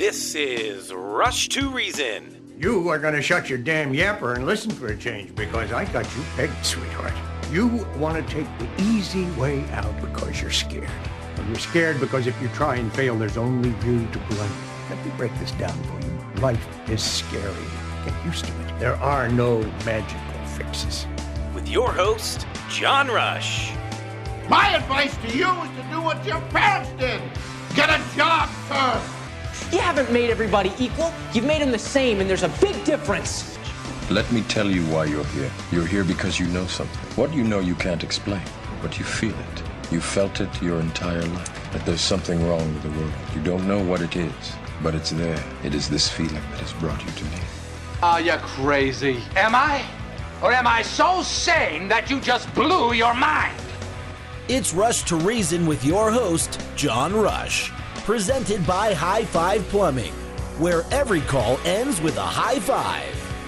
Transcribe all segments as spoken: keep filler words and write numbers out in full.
This is Rush to Reason. You are going to shut your damn yapper and listen for a change because I got you pegged, sweetheart. You want to take the easy way out because you're scared. Well, you're scared because if you try and fail, there's only you to blame. Let me break this down for you. Life is scary. Get used to it. There are no magical fixes. With your host, John Rush. My advice to you is to do what your parents did. Get a job, sir. You haven't made everybody equal. You've made them the same, and there's a big difference. Let me tell you why you're here. You're here because you know something. What you know you can't explain, but you feel it. You felt it your entire life, that there's something wrong with the world. You don't know what it is, but it's there. It is this feeling that has brought you to me. Are you crazy? Am I? Or am I so sane that you just blew your mind? It's Rush to Reason with your host, John Rush. Presented by High Five Plumbing, where every call ends with a high five.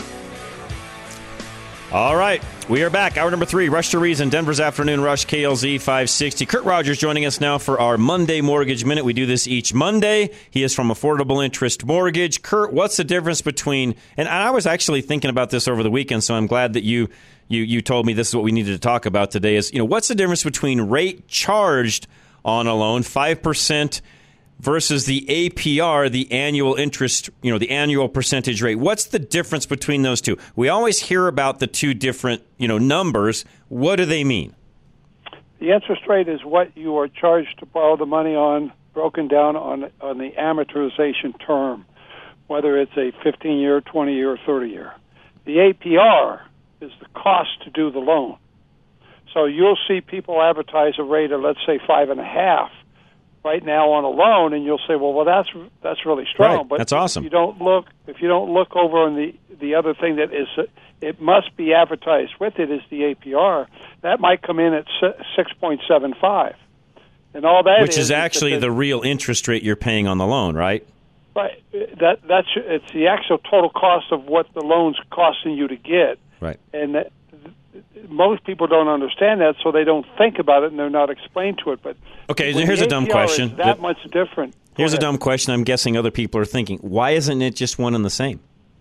All right, we are back. Hour number three, Rush to Reason, Denver's Afternoon Rush, K L Z five sixty. Kurt Rogers joining us now for our Monday Mortgage Minute. We do this each Monday. He is from Affordable Interest Mortgage. Kurt, what's the difference between, and I was actually thinking about this over the weekend, so I'm glad that you you you told me this is what we needed to talk about today, is, you know, what's the difference between rate charged on a loan, five percent, versus the A P R, the annual interest, you know, the annual percentage rate. What's the difference between those two? We always hear about the two different, you know, numbers. What do they mean? The interest rate is what you are charged to borrow the money on, broken down on on the amortization term, whether it's a fifteen-year, twenty-year, or thirty-year. The A P R is the cost to do the loan. So you'll see people advertise a rate of, let's say, five and a half right now on a loan, and you'll say, well, well, that's that's really strong. Right. But that's awesome. If you don't look, if you don't look over on the the other thing that is, it must be advertised with it is the A P R. That might come in at six point seven five, and all that which is, is actually is the real interest rate you're paying on the loan, right? Right. That that's it's the actual total cost of what the loan's costing you to get. Right. And that, most people don't understand that, so they don't think about it, and they're not explained to it. But okay, here's a dumb question. Is that much different. Here's a dumb question. I'm guessing other people are thinking, why isn't it just one and the same?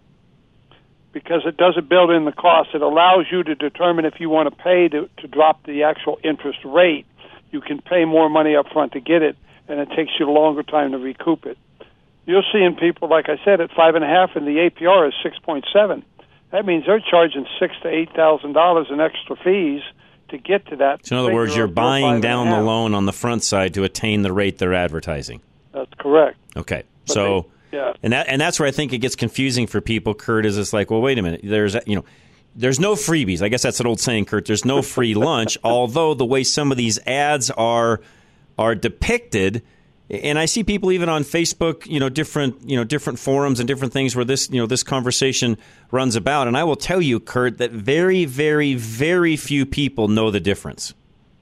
Because it doesn't build in the cost. It allows you to determine if you want to pay to, to drop the actual interest rate. You can pay more money up front to get it, and it takes you a longer time to recoup it. You're seeing people, like I said, at five and a half, and the A P R is six point seven. That means they're charging six to eight thousand dollars in extra fees to get to that. So in other words, you're buying down the loan on the front side to attain the rate they're advertising. That's correct. Okay, but so they, yeah, and that and that's where I think it gets confusing for people. Kurt, is it's like, well, wait a minute, there's you know, there's no freebies. I guess that's an old saying, Kurt. There's no free lunch. Although the way some of these ads are are depicted. And I see people even on Facebook, you know, different, you know, different forums and different things where this, you know, this conversation runs about. And I will tell you, Kurt, that very, very, very few people know the difference.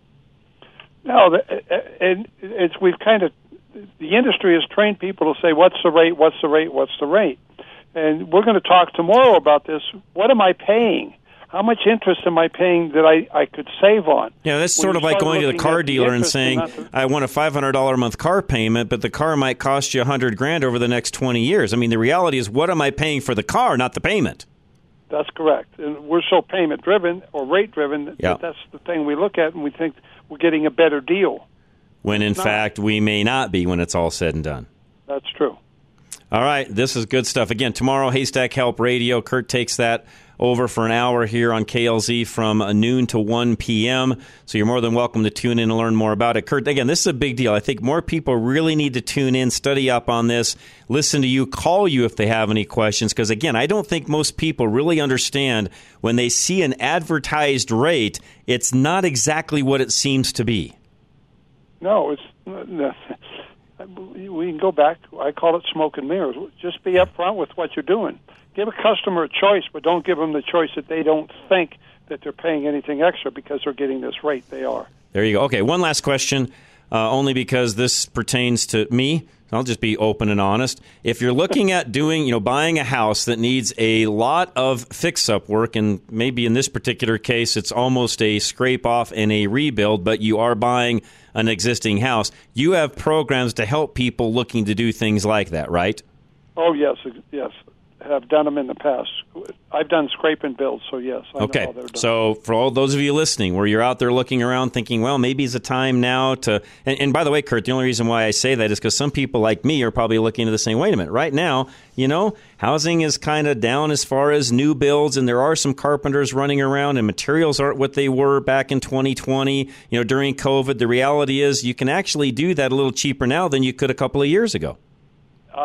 No, and it's we've kind of the industry has trained people to say, "What's the rate? What's the rate? What's the rate?" And we're going to talk tomorrow about this. What am I paying? How much interest am I paying that I, I could save on? Yeah, that's when sort of like going to the car the dealer and saying, the... I want a five hundred dollars a month car payment, but the car might cost you one hundred grand over the next twenty years. I mean, the reality is, what am I paying for the car, not the payment? That's correct. And we're so payment-driven or rate-driven that yeah. that's the thing we look at, and we think we're getting a better deal. When, in fact, we may not be when it's all said and done. That's true. All right, this is good stuff. Again, tomorrow, Haystack Help Radio. Kurt takes that over for an hour here on K L Z from noon to one p.m. So you're more than welcome to tune in and learn more about it. Kurt, again, this is a big deal. I think more people really need to tune in, study up on this, listen to you, call you if they have any questions. Because, again, I don't think most people really understand when they see an advertised rate, it's not exactly what it seems to be. No, it's no, we can go back. I call it smoke and mirrors. Just be upfront with what you're doing. Give a customer a choice, but don't give them the choice that they don't think that they're paying anything extra because they're getting this rate. They are. There you go. Okay, one last question, uh, only because this pertains to me. I'll just be open and honest. If you're looking at doing, you know, buying a house that needs a lot of fix-up work, and maybe in this particular case it's almost a scrape-off and a rebuild, but you are buying an existing house, you have programs to help people looking to do things like that, right? Oh, yes, yes. Have done them in the past. I've done scrape and build, so yes, I okay. know how they're done. So for all those of you listening, where you're out there looking around thinking, well, maybe it's a time now to... And, and by the way, Kurt, the only reason why I say that is because some people like me are probably looking at this saying, wait a minute, right now, you know, housing is kind of down as far as new builds, and there are some carpenters running around, and materials aren't what they were back in twenty twenty, you know, during COVID. The reality is you can actually do that a little cheaper now than you could a couple of years ago. Uh,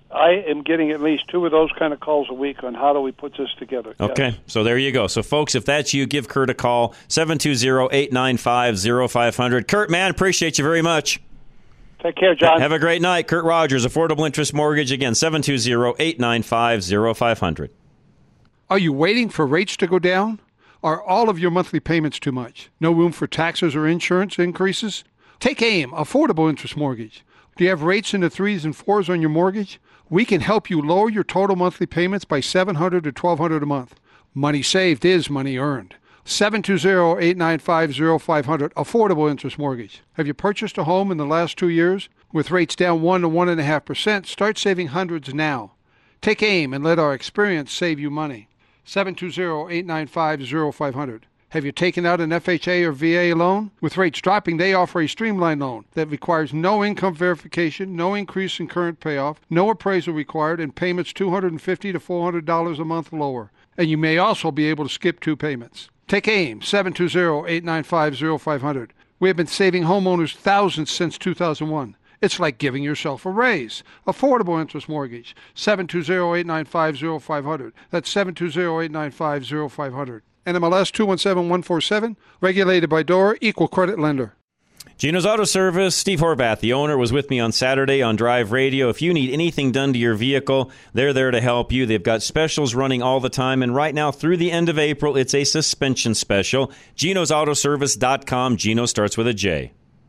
I am getting at least two of those kind of calls a week on how do we put this together. Okay, yes. So there you go. So, folks, if that's you, give Kurt a call, seven two zero, eight nine five, zero five zero zero. Kurt, man, appreciate you very much. Take care, John. Have a great night. Kurt Rogers, Affordable Interest Mortgage. Again, seven two zero, eight nine five, zero five zero zero. Are you waiting for rates to go down? Are all of your monthly payments too much? No room for taxes or insurance increases? Take AIM, Affordable Interest Mortgage. Do you have rates in the threes and fours on your mortgage? We can help you lower your total monthly payments by seven hundred dollars to twelve hundred dollars a month. Money saved is money earned. seven two zero, eight nine five, zero five zero zero, Affordable Interest Mortgage. Have you purchased a home in the last two years? With rates down one to one point five percent, start saving hundreds now. Take AIM and let our experience save you money. seven two zero, eight nine five, zero five zero zero. Have you taken out an F H A or V A loan? With rates dropping, they offer a streamlined loan that requires no income verification, no increase in current payoff, no appraisal required, and payments two hundred fifty dollars to four hundred dollars a month lower. And you may also be able to skip two payments. Take AIM, seven two zero, eight nine five, zero five zero zero. We have been saving homeowners thousands since two thousand one. It's like giving yourself a raise. Affordable Interest Mortgage, seven two zero, eight nine five, zero five zero zero. That's seven two zero, eight nine five, zero five zero zero. N M L S two one seven one four seven, regulated by D O R A, equal credit lender. Gino's Auto Service, Steve Horvath, the owner, was with me on Saturday on Drive Radio. If you need anything done to your vehicle, they're there to help you. They've got specials running all the time, and right now through the end of April, it's a suspension special. Ginos Auto Service dot com. Gino starts with a J.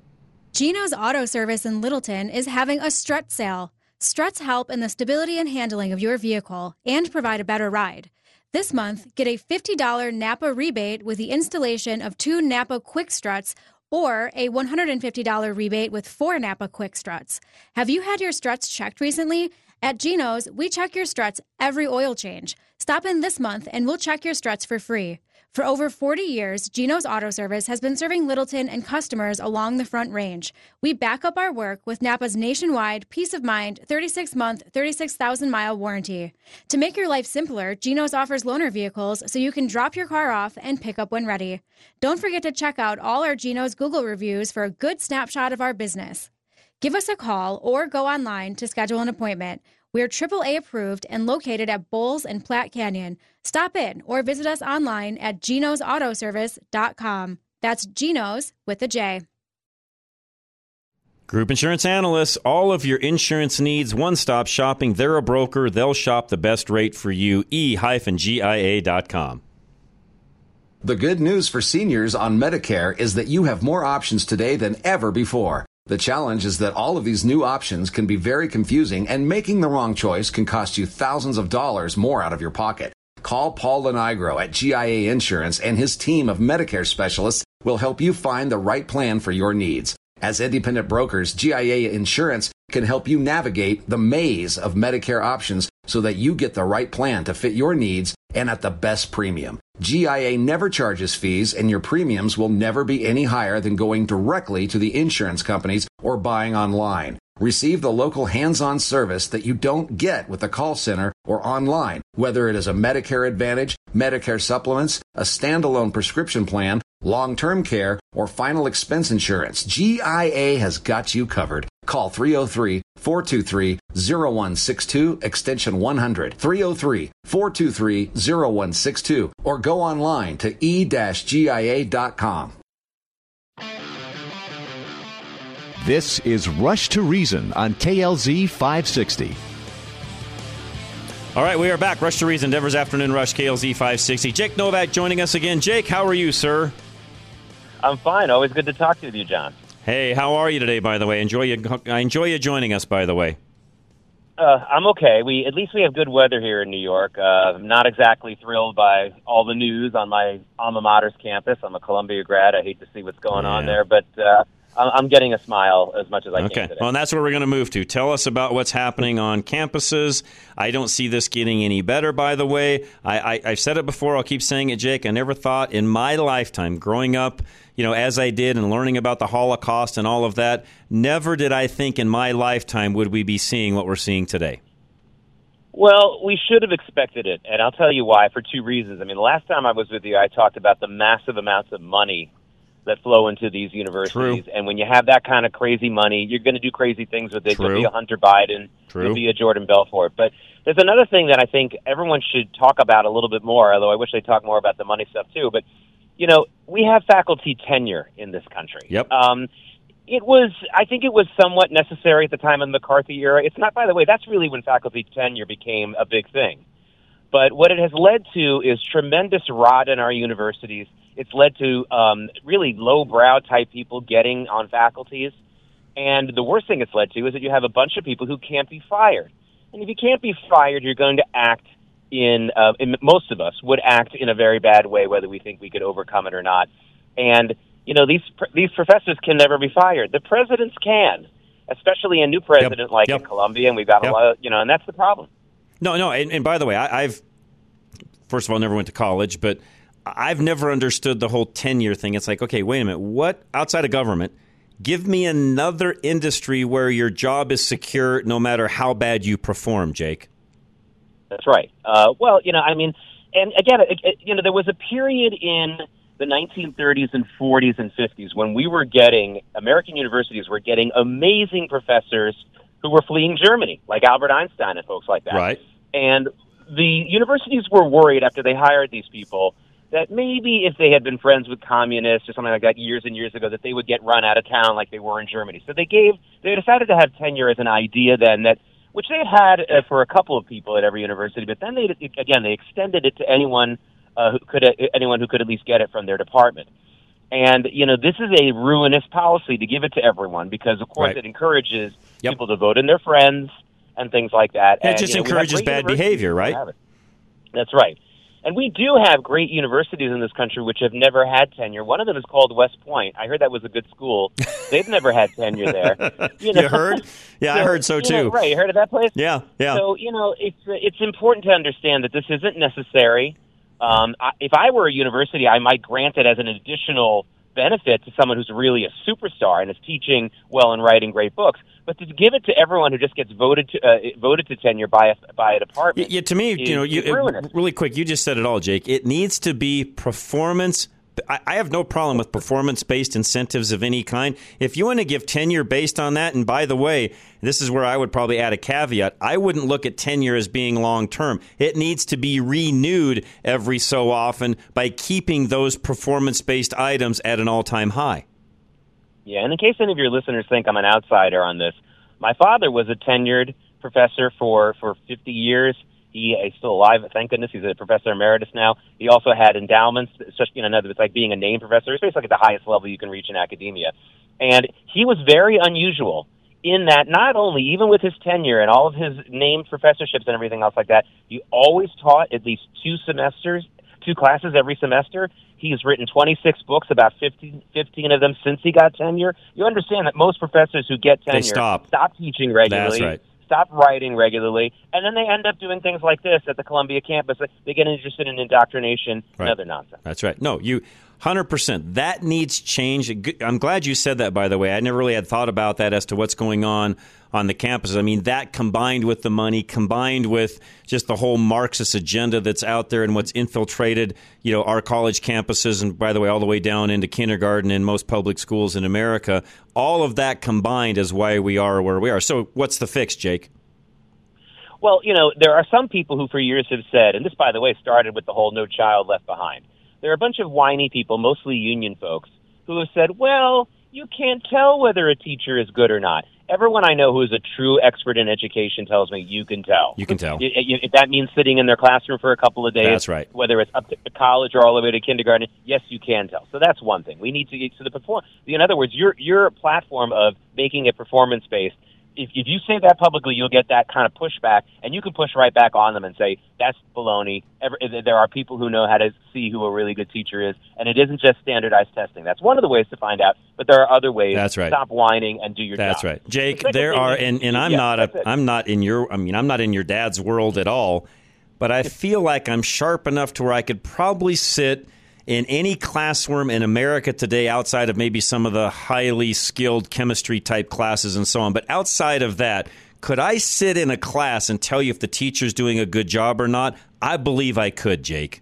Gino's Auto Service in Littleton is having a strut sale. Struts help in the stability and handling of your vehicle and provide a better ride. This month, get a fifty dollars Napa rebate with the installation of two Napa Quick Struts or a one hundred fifty dollars rebate with four Napa Quick Struts. Have you had your struts checked recently? At Gino's, we check your struts every oil change. Stop in this month and we'll check your struts for free. For over forty years, Gino's Auto Service has been serving Littleton and customers along the Front Range. We back up our work with Napa's nationwide, peace of mind, thirty-six month, thirty-six thousand mile warranty. To make your life simpler, Gino's offers loaner vehicles so you can drop your car off and pick up when ready. Don't forget to check out all our Gino's Google reviews for a good snapshot of our business. Give us a call or go online to schedule an appointment. We're triple A approved and located at Bowles and Platte Canyon. Stop in or visit us online at Ginos Auto Service dot com. That's Ginos with a J. Group Insurance Analysts, all of your insurance needs, one-stop shopping. They're a broker. They'll shop the best rate for you. E G I A dot com. The good news for seniors on Medicare is that you have more options today than ever before. The challenge is that all of these new options can be very confusing, and making the wrong choice can cost you thousands of dollars more out of your pocket. Call Paul Lenigro at G I A Insurance, and his team of Medicare specialists will help you find the right plan for your needs. As independent brokers, G I A Insurance can help you navigate the maze of Medicare options so that you get the right plan to fit your needs and at the best premium. G I A never charges fees, and your premiums will never be any higher than going directly to the insurance companies or buying online. Receive the local hands-on service that you don't get with a call center or online, whether it is a Medicare Advantage, Medicare Supplements, a standalone prescription plan, long-term care, or final expense insurance. G I A has got you covered. Call three oh three, four two three, oh one six two, extension one hundred, three oh three, four two three, oh one six two, or go online to e dash G I A dot com. This is Rush to Reason on K L Z five sixty. All right, we are back. Rush to Reason, Denver's Afternoon Rush, K L Z five sixty. Jake Novak joining us again. Jake, how are you, sir? I'm fine. Always good to talk to you, John. Hey, how are you today, by the way? Enjoy you, I enjoy you joining us, by the way. Uh, I'm okay. We At least we have good weather here in New York. Uh, I'm not exactly thrilled by all the news on my alma mater's campus. I'm a Columbia grad. I hate to see what's going yeah. on there, but uh, I'm getting a smile as much as I okay. can today. Well, and that's where we're going to move to. Tell us about what's happening on campuses. I don't see this getting any better, by the way. I, I, I've said it before. I'll keep saying it, Jake. I never thought in my lifetime, growing up, you know, as I did and learning about the Holocaust and all of that, never did I think in my lifetime would we be seeing what we're seeing today. Well, we should have expected it, and I'll tell you why, for two reasons. I mean, the last time I was with you, I talked about the massive amounts of money that flow into these universities. True. And when you have that kind of crazy money, you're going to do crazy things with it. True. You'll be a Hunter Biden. True. You'll be a Jordan Belfort. But there's another thing that I think everyone should talk about a little bit more, although I wish they'd talk more about the money stuff too. But, you know, we have faculty tenure in this country. Yep. Um, it was, I think it was somewhat necessary at the time of the McCarthy era. It's not, by the way, that's really when faculty tenure became a big thing. But what it has led to is tremendous rot in our universities. It's led to um, really low-brow type people getting on faculties. And the worst thing it's led to is that you have a bunch of people who can't be fired. And if you can't be fired, you're going to act in, uh, in most of us would act in a very bad way, whether we think we could overcome it or not. And, you know, these these professors can never be fired. The presidents can, especially a new president yep. like yep. in Columbia, and we've got yep. a lot of, you know, and that's the problem. No, no, and, and by the way, I, I've, first of all, never went to college, but I've never understood the whole tenure thing. It's like, okay, wait a minute, what, outside of government, give me another industry where your job is secure no matter how bad you perform, Jake. That's right. Uh, well, you know, I mean, and again, it, it, you know, there was a period in the nineteen thirties and forties and fifties when we were getting, American universities were getting amazing professors who were fleeing Germany, like Albert Einstein and folks like that. Right. And the universities were worried after they hired these people that maybe if they had been friends with communists or something like that years and years ago, that they would get run out of town like they were in Germany. So they gave, they decided to have tenure as an idea then that, which they had uh, for a couple of people at every university, but then they, again, they extended it to anyone uh, who could, uh, anyone who could at least get it from their department. And, you know, this is a ruinous policy to give it to everyone because, of course, right. it encourages yep. people to vote in their friends and things like that. And and, it just you know, encourages bad behavior, right? That's right. And we do have great universities in this country which have never had tenure. One of them is called West Point. I heard that was a good school. They've never had tenure there. You, know? You heard? Yeah, so, I heard so too. You know, right, you heard of that place? Yeah, yeah. So, you know, it's it's important to understand that this isn't necessary. Um, I, if I were a university, I might grant it as an additional benefit to someone who's really a superstar and is teaching well and writing great books. But to give it to everyone who just gets voted to uh, voted to tenure by a by a department, yeah, to me, is, you know, you, it, really quick, you just said it all, Jake. It needs to be performance. I, I have no problem with performance-based incentives of any kind. If you want to give tenure based on that, and by the way, this is where I would probably add a caveat. I wouldn't look at tenure as being long-term. It needs to be renewed every so often by keeping those performance-based items at an all-time high. Yeah, and in case any of your listeners think I'm an outsider on this, my father was a tenured professor for, for fifty years. He is still alive, thank goodness. He's a professor emeritus now. He also had endowments, such, you know, it's like being a named professor. It's basically the highest level you can reach in academia. And he was very unusual in that not only, even with his tenure and all of his named professorships and everything else like that, he always taught at least two semesters, two classes every semester. He has written twenty-six books, about fifteen, fifteen of them since he got tenure. You understand that most professors who get tenure they stop. stop teaching regularly, That's right. stop writing regularly, and then they end up doing things like this at the Columbia campus. They get interested in indoctrination right. and other nonsense. That's right. No, you one hundred percent. That needs change. I'm glad you said that, by the way. I never really had thought about that as to what's going on on the campus. I mean, that combined with the money, combined with just the whole Marxist agenda that's out there and what's infiltrated, you know, our college campuses, and by the way, all the way down into kindergarten in most public schools in America, all of that combined is why we are where we are. So what's the fix, Jake? Well, you know, there are some people who for years have said, and this, by the way, started with the whole No Child Left Behind. There are a bunch of whiny people, mostly union folks, who have said, well, you can't tell whether a teacher is good or not. Everyone I know who is a true expert in education tells me you can tell. You can tell. If that means sitting in their classroom for a couple of days, that's right. Whether it's up to college or all the way to kindergarten, yes, you can tell. So that's one thing. We need to get to the perform. In other words, your your platform of making it performance based if, if you say that publicly, you'll get that kind of pushback, and you can push right back on them and say, that's baloney. Every, there are people who know how to see who a really good teacher is, and it isn't just standardized testing. That's one of the ways to find out, but there are other ways. That's right. Stop whining and do your That's job. right. Jake, The there thing are, is- and, and I'm yeah, not that's a, it. I'm not in your, I mean, I'm not in your dad's world at all, but I feel like I'm sharp enough to where I could probably sit in any classroom in America today outside of maybe some of the highly skilled chemistry type classes and so on. But outside of that, could I sit in a class and tell you if the teacher's doing a good job or not? I believe I could, Jake.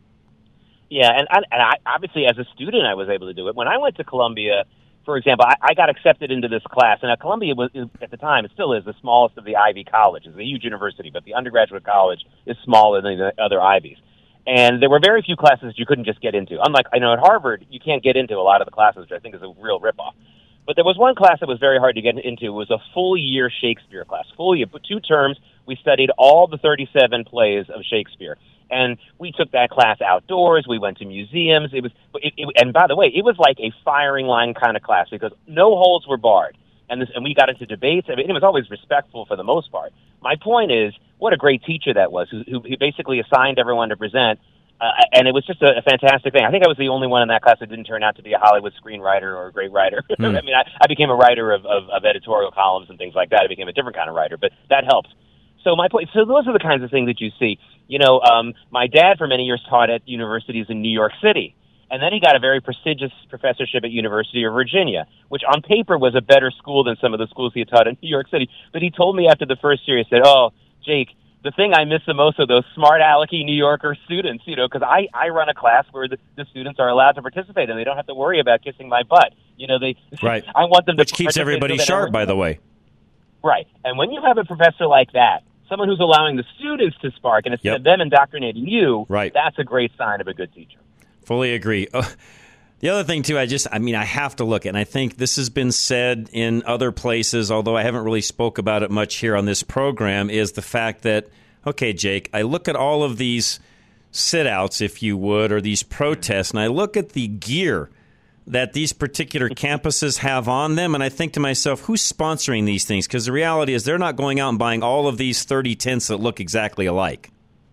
Yeah, and, and, and I, obviously as a student I was able to do it. When I went to Columbia, for example, I, I got accepted into this class, and Columbia was, at the time, it still is the smallest of the Ivy colleges. It's a huge university, but the undergraduate college is smaller than the other Ivies. And there were very few classes you couldn't just get into. Unlike, I know at Harvard, you can't get into a lot of the classes, which I think is a real ripoff. But there was one class that was very hard to get into. It was a full year Shakespeare class. Full year, two terms, we studied all the thirty-seven plays of Shakespeare. And we took that class outdoors. We went to museums. It was, it, it, and by the way, it was like a firing line kind of class because no holds were barred. And this, and we got into debates. I mean, it was always respectful for the most part. My point is, what a great teacher that was, who, who, who basically assigned everyone to present. Uh, and it was just a, a fantastic thing. I think I was the only one in that class that didn't turn out to be a Hollywood screenwriter or a great writer. Hmm. I mean, I, I became a writer of, of, of editorial columns and things like that. I became a different kind of writer, but that helps. So my point, so those are the kinds of things that you see. You know, um, my dad for many years taught at universities in New York City, and then he got a very prestigious professorship at University of Virginia, which on paper was a better school than some of the schools he had taught in New York City. But he told me after the first year, he said, "Oh, Jake, the thing I miss the most are those smart alecky New Yorker students, you know, because I, I run a class where the, the students are allowed to participate and they don't have to worry about kissing my butt. You know, they Right. I want them to Which keeps participate everybody so that sharp, everyone- by the way. Right. And when you have a professor like that, someone who's allowing the students to spark and instead Yep. of them indoctrinating you, Right. that's a great sign of a good teacher. Fully agree. Oh, the other thing, too, I just, I mean, I have to look at, and I think this has been said in other places, although I haven't really spoke about it much here on this program, is the fact that, okay, Jake, I look at all of these sit-outs, if you would, or these protests, and I look at the gear that these particular campuses have on them, and I think to myself, who's sponsoring these things? Because the reality is they're not going out and buying all of these thirty tents that look exactly alike.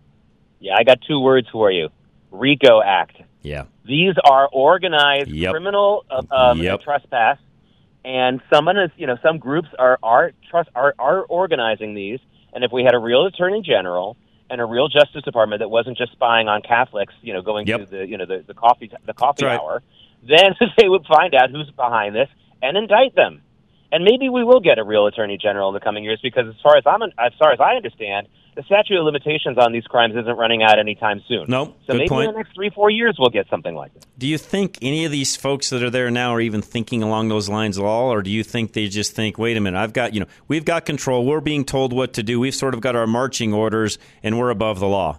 Yeah, I got two words for you. RICO Act. Yeah. These are organized Yep. criminal uh, um, Yep. trespass, and someone is, you know, some groups are are trust are are organizing these. And if we had a real attorney general and a real Justice Department that wasn't just spying on Catholics, you know, going Yep. to the you know the, the coffee the coffee That's right. hour, then they would find out who's behind this and indict them. And maybe we will get a real attorney general in the coming years because, as far as I'm as far as I understand, the statute of limitations on these crimes isn't running out anytime soon. Nope. So Good maybe point. in the next three, four years we'll get something like this. Do you think any of these folks that are there now are even thinking along those lines at all, or do you think they just think, wait a minute, I've got, you know, we've got control, we're being told what to do, we've sort of got our marching orders, and we're above the law?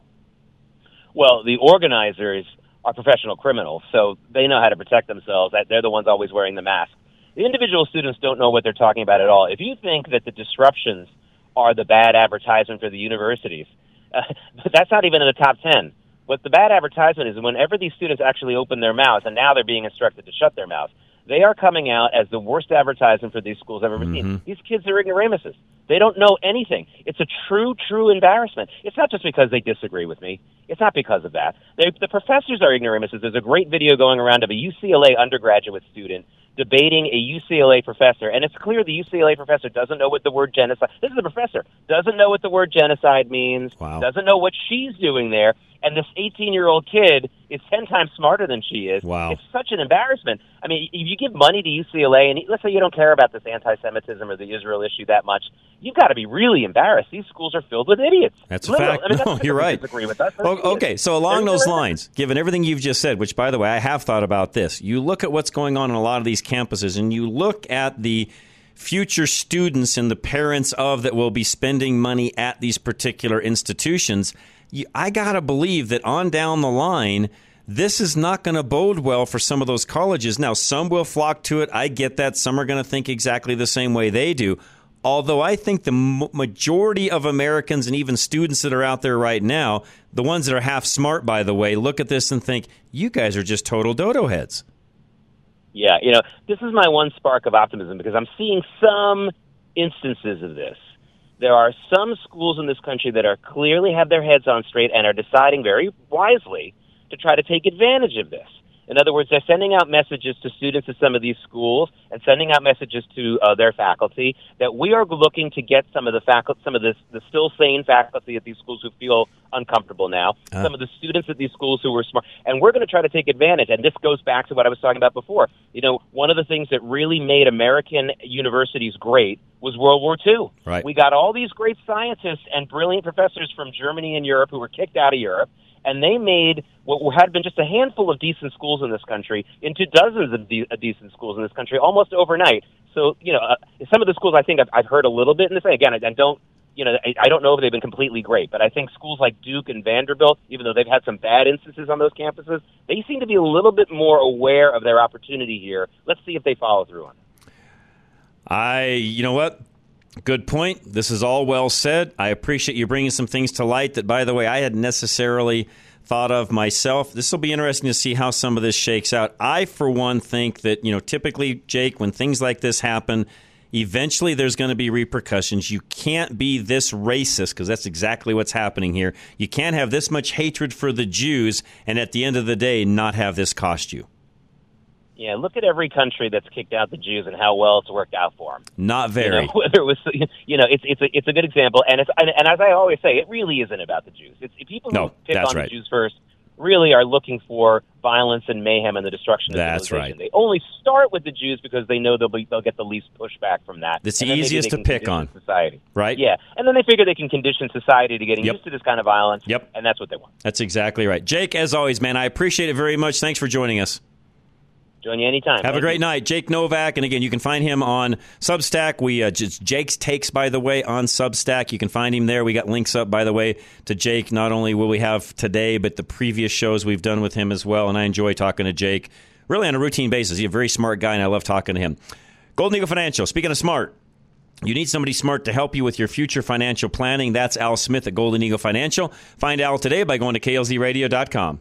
Well, the organizers are professional criminals, so they know how to protect themselves. They're the ones always wearing the mask. The individual students don't know what they're talking about at all. If you think that the disruptions are the bad advertisement for the universities, uh, that's not even in the top ten. What the bad advertisement is whenever these students actually open their mouths, and now they're being instructed to shut their mouths, they are coming out as the worst advertisement for these schools I've ever Mm-hmm. seen. These kids are ignoramuses. They don't know anything. It's a true, true embarrassment. It's not just because they disagree with me. It's not because of that. They, the professors are ignoramuses. There's a great video going around of a U C L A undergraduate student debating a U C L A professor, and it's clear the U C L A professor doesn't know what the word genocide, this is the professor, doesn't know what the word genocide means, Wow. doesn't know what she's doing there, and this eighteen-year-old kid is ten times smarter than she is. Wow. It's such an embarrassment. I mean, if you give money to U C L A, and let's say you don't care about this anti-Semitism or the Israel issue that much, you've got to be really embarrassed. These schools are filled with idiots. That's a Literally. fact. I mean, No, that's you're people right. Disagree with us. O- Okay, so along They're those ignorant. lines, given everything you've just said, which, by the way, I have thought about this, you look at what's going on in a lot of these campuses, and you look at the future students and the parents of that will be spending money at these particular institutions, you, I got to believe that on down the line, this is not going to bode well for some of those colleges. Now, some will flock to it. I get that. Some are going to think exactly the same way they do. Although I think the m- majority of Americans and even students that are out there right now, the ones that are half smart, by the way, look at this and think, you guys are just total dodo heads. Yeah, you know, this is my one spark of optimism because I'm seeing some instances of this. There are some schools in this country that are clearly have their heads on straight and are deciding very wisely to try to take advantage of this. In other words, they're sending out messages to students at some of these schools and sending out messages to uh, their faculty that we are looking to get some of the faculty, some of this, the still sane faculty at these schools who feel uncomfortable now, uh. some of the students at these schools who were smart, and we're going to try to take advantage. And this goes back to what I was talking about before. You know, one of the things that really made American universities great was World War Two. Right. We got all these great scientists and brilliant professors from Germany and Europe who were kicked out of Europe. And they made what had been just a handful of decent schools in this country into dozens of de- decent schools in this country almost overnight. So, you know, uh, some of the schools I think I've, I've heard a little bit in this. Again, I, I don't, you know, I, I don't know if they've been completely great, but I think schools like Duke and Vanderbilt, even though they've had some bad instances on those campuses, they seem to be a little bit more aware of their opportunity here. Let's see if they follow through on it. I, you know what? Good point. This is all well said. I appreciate you bringing some things to light that, by the way, I hadn't necessarily thought of myself. This will be interesting to see how some of this shakes out. I, for one, think that, you know, typically, Jake, when things like this happen, eventually there's going to be repercussions. You can't be this racist, because that's exactly what's happening here. You can't have this much hatred for the Jews and at the end of the day not have this cost you. Yeah, look at every country that's kicked out the Jews and how well it's worked out for them. Not very. You know, whether it was, you know, it's it's a it's a good example, and it's and, and as I always say, it really isn't about the Jews. It's people who no, pick on right. the Jews first really are looking for violence and mayhem and the destruction of that's civilization. right. They only start with the Jews because they know they'll be they'll get the least pushback from that. It's the easiest to pick on. Society, right? Yeah, and then they figure they can condition society to getting yep. used to this kind of violence. Yep, and that's what they want. That's exactly right. Jake, as always, man, I appreciate it very much. Thanks for joining us. Join you anytime. Have Thank a great you. night. Jake Novak. And again, you can find him on Substack. We uh, just Jake's Takes, by the way, on Substack. You can find him there. We got links up, by the way, to Jake. Not only will we have today, but the previous shows we've done with him as well. And I enjoy talking to Jake really on a routine basis. He's a very smart guy, and I love talking to him. Golden Eagle Financial. Speaking of smart, you need somebody smart to help you with your future financial planning. That's Al Smith at Golden Eagle Financial. Find Al today by going to K L Z radio dot com.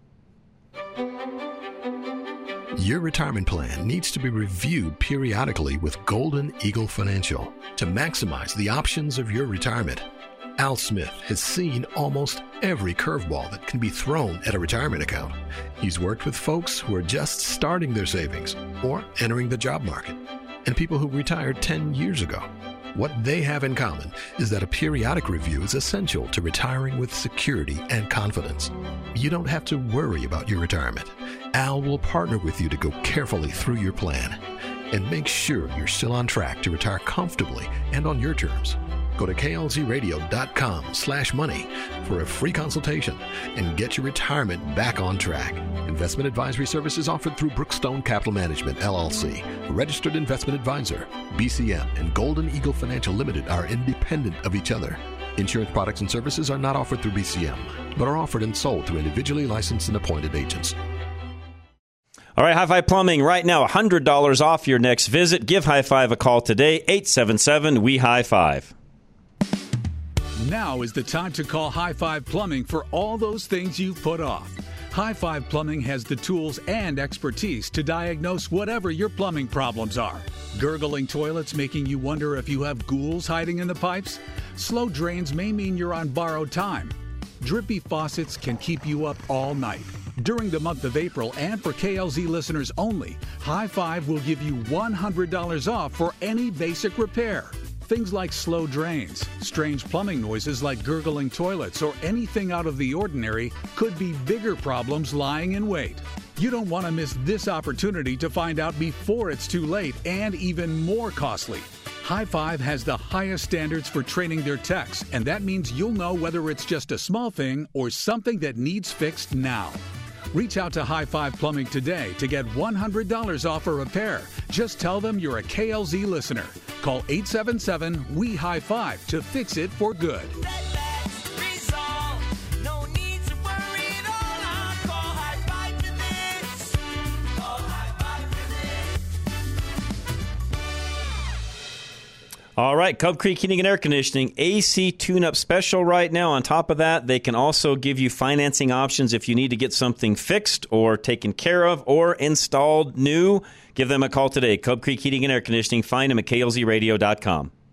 Your retirement plan needs to be reviewed periodically with Golden Eagle Financial to maximize the options of your retirement. Al Smith has seen almost every curveball that can be thrown at a retirement account. He's worked with folks who are just starting their savings or entering the job market, and people who retired ten years ago. What they have in common is that a periodic review is essential to retiring with security and confidence. You don't have to worry about your retirement. Al will partner with you to go carefully through your plan and make sure you're still on track to retire comfortably and on your terms. Go to K L Z radio dot com slash money for a free consultation and get your retirement back on track. Investment advisory services offered through Brookstone Capital Management, L L C, a registered investment advisor. B C M and Golden Eagle Financial Limited are independent of each other. Insurance products and services are not offered through B C M, but are offered and sold through individually licensed and appointed agents. All right, High Five Plumbing, right now, one hundred dollars off your next visit. Give High Five a call today, eight seven seven, W E High Five. Now is the time to call High Five Plumbing for all those things you've put off. High Five Plumbing has the tools and expertise to diagnose whatever your plumbing problems are. Gurgling toilets making you wonder if you have ghouls hiding in the pipes? Slow drains may mean you're on borrowed time. Drippy faucets can keep you up all night. During the month of April, and for K L Z listeners only, High Five will give you one hundred dollars off for any basic repair. Things like slow drains, strange plumbing noises like gurgling toilets, or anything out of the ordinary could be bigger problems lying in wait. You don't want to miss this opportunity to find out before it's too late and even more costly. High Five has the highest standards for training their techs, and that means you'll know whether it's just a small thing or something that needs fixed now. Reach out to High Five Plumbing today to get one hundred dollars off a repair. Just tell them you're a K L Z listener. Call eight seven seven, W E High Five to fix it for good. All right, Cub Creek Heating and Air Conditioning, A C tune-up special right now. On top of that, they can also give you financing options if you need to get something fixed or taken care of or installed new. Give them a call today. Cub Creek Heating and Air Conditioning. Find them at K L Z radio dot com.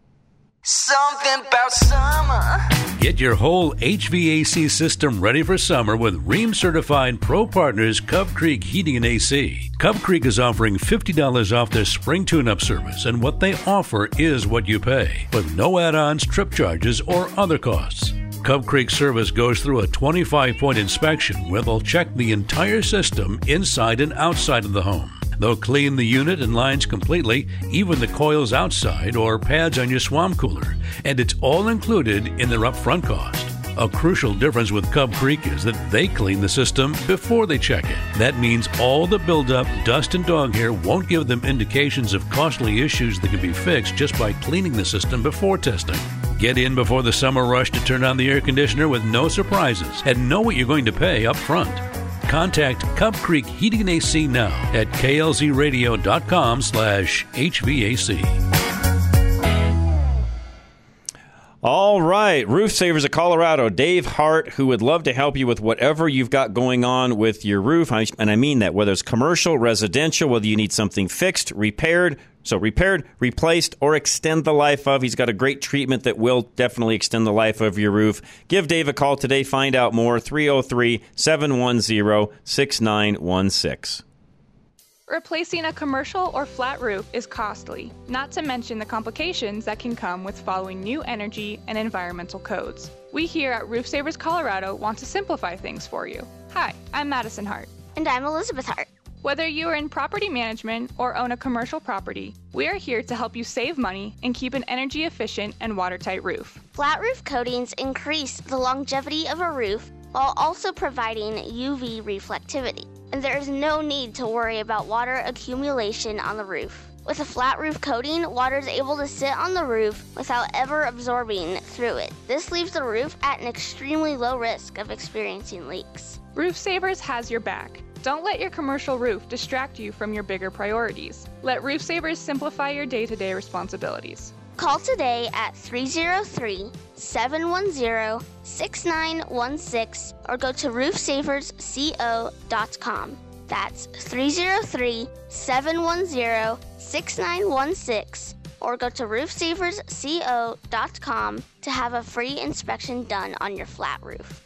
Something about summer. Get your whole H V A C system ready for summer with Rheem-certified pro partners Cub Creek Heating and A C. Cub Creek is offering fifty dollars off their spring tune-up service, and what they offer is what you pay, with no add-ons, trip charges, or other costs. Cub Creek service goes through a twenty-five point inspection where they'll check the entire system inside and outside of the home. They'll clean the unit and lines completely, even the coils outside or pads on your swamp cooler, and it's all included in their upfront cost. A crucial difference with Cub Creek is that they clean the system before they check it. That means all the buildup, dust, and dog hair won't give them indications of costly issues that can be fixed just by cleaning the system before testing. Get in before the summer rush to turn on the air conditioner with no surprises and know what you're going to pay up front. Contact Cub Creek Heating and A C now at klzradio.com slash HVAC. All right, Roof Savers of Colorado, Dave Hart, who would love to help you with whatever you've got going on with your roof. And I mean that, whether it's commercial, residential, whether you need something fixed, repaired, so repaired, replaced, or extend the life of. He's got a great treatment that will definitely extend the life of your roof. Give Dave a call today. Find out more, three oh three, seven one zero, six nine one six. Replacing a commercial or flat roof is costly, not to mention the complications that can come with following new energy and environmental codes. We here at Roof Savers Colorado want to simplify things for you. Hi, I'm Madison Hart. And I'm Elizabeth Hart. Whether you are in property management or own a commercial property, we are here to help you save money and keep an energy efficient and watertight roof. Flat roof coatings increase the longevity of a roof while also providing U V reflectivity. And there is no need to worry about water accumulation on the roof. With a flat roof coating, water is able to sit on the roof without ever absorbing through it. This leaves the roof at an extremely low risk of experiencing leaks. Roof Savers has your back. Don't let your commercial roof distract you from your bigger priorities. Let Roof Savers simplify your day-to-day responsibilities. Call today at three oh three, seven one zero, six nine one six or go to roof savers co dot com. That's three oh three, seven one zero, six nine one six or go to roof savers co dot com to have a free inspection done on your flat roof.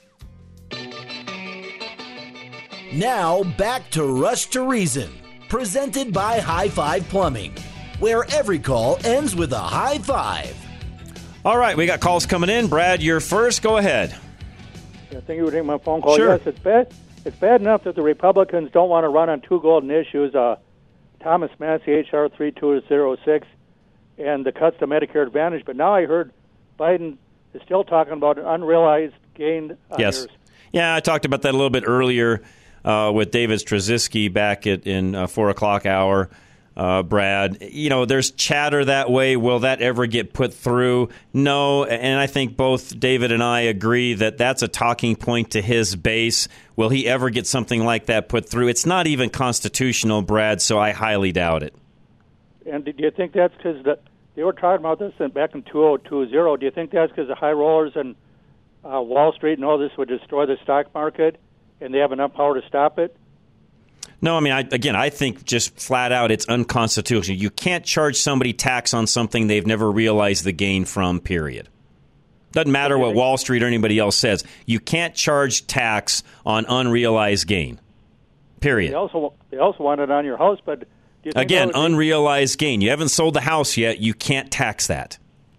Now back to Rush to Reason, presented by High Five Plumbing, where every call ends with a high five. All right, we got calls coming in. Brad, you're first. Go ahead. Yeah, thank you for taking my phone call. Sure. Yes, it's bad. It's bad enough that the Republicans don't want to run on two golden issues: uh, Thomas Massey H R three two oh six and the cuts to Medicare Advantage. But now I heard Biden is still talking about an unrealized gain. On Yes. yours. Yeah, I talked about that a little bit earlier uh, with David Strzezinski back at in uh, four o'clock hour. Uh, Brad, you know, there's chatter that way. Will that ever get put through? No, and I think both David and I agree that that's a talking point to his base. Will he ever get something like that put through? It's not even constitutional, Brad, so I highly doubt it. And do you think that's because the, they were talking about this in, back in two thousand twenty? Do you think that's because the high rollers and uh, Wall Street and all this would destroy the stock market, and they have enough power to stop it? No, I mean, I, again, I think just flat out it's unconstitutional. You can't charge somebody tax on something they've never realized the gain from, period. Doesn't matter what Wall Street or anybody else says. You can't charge tax on unrealized gain, period. They also they also want it on your house, but do you think Again, that would be- unrealized gain. You haven't sold the house yet. You can't tax that.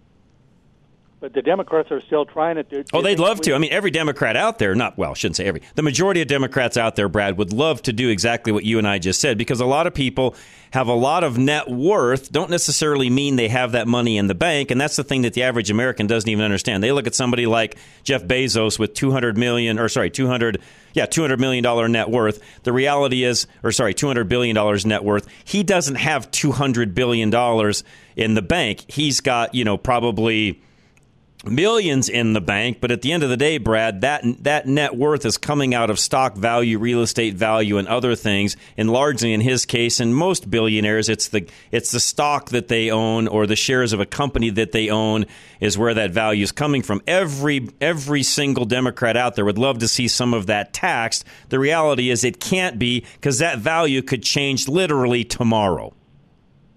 But the Democrats are still trying it. Do, do Oh, you they'd think love we- to. I mean, every Democrat out there, not, well, I shouldn't say every, the majority of Democrats out there, Brad, would love to do exactly what you and I just said, because a lot of people have a lot of net worth, don't necessarily mean they have that money in the bank, and that's the thing that the average American doesn't even understand. They look at somebody like Jeff Bezos with two hundred million dollars, or sorry, two hundred, yeah, two hundred million dollars net worth. The reality is, or sorry, two hundred billion dollars net worth. He doesn't have two hundred billion dollars in the bank. He's got, you know, probably millions in the bank, but at the end of the day, Brad, that that net worth is coming out of stock value, real estate value, and other things. And largely, in his case, and most billionaires, it's the it's the stock that they own or the shares of a company that they own is where that value is coming from. Every every single Democrat out there would love to see some of that taxed. The reality is, it can't be, because that value could change literally tomorrow.